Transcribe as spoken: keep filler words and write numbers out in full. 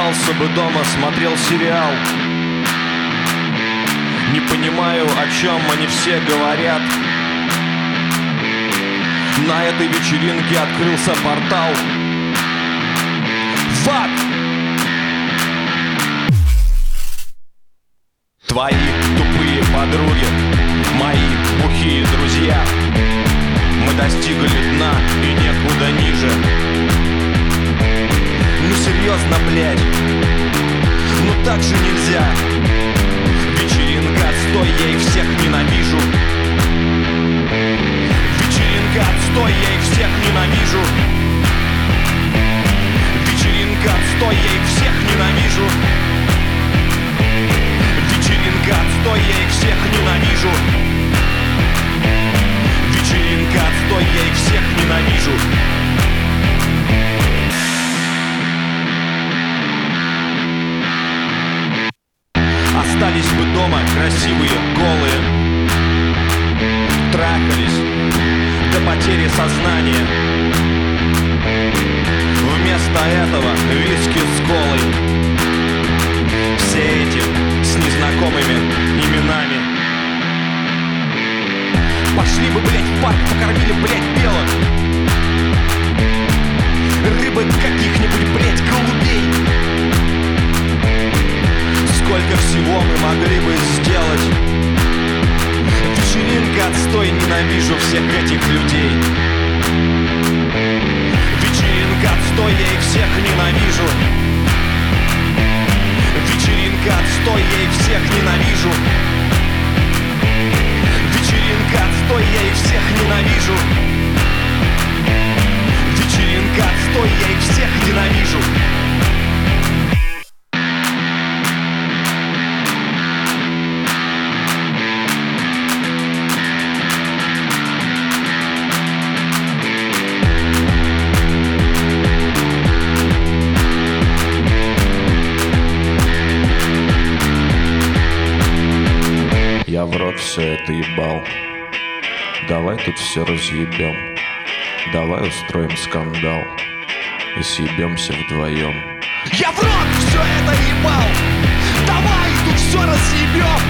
Остался бы дома, смотрел сериал. Не понимаю, о чем они все говорят. На этой вечеринке открылся портал в ад. Твои тупые подруги, мои бухие друзья. Мы достигли дна и некуда ниже. Ну серьезно, блядь, ну так же нельзя. Вечеринка отстой, я их всех ненавижу. Вечеринка отстой, я их всех ненавижу. Вечеринка отстой, я их всех ненавижу. Вечеринка отстой, я их всех ненавижу. Вечеринка отстой, я их всех ненавижу. Остались бы дома красивые, голые. Трахались до потери сознания. Вместо этого виски с колой. Все эти с незнакомыми именами. Пошли бы, блядь, в парк, покормили, блядь, белок. Рыбы каких-нибудь, блядь, голубей. Сколько всего мы могли бы сделать. Вечеринка отстой, ненавижу всех этих людей. Вечеринка отстой, я их всех ненавижу. Вечеринка отстой, я их всех ненавижу. Вечеринка отстой, я их всех ненавижу. Вечеринка отстой, я их всех ненавижу. Я в рот все это ебал. Давай тут все разъебем. Давай устроим скандал и съебемся вдвоем. Я в рот все это ебал. Давай тут все разъебем.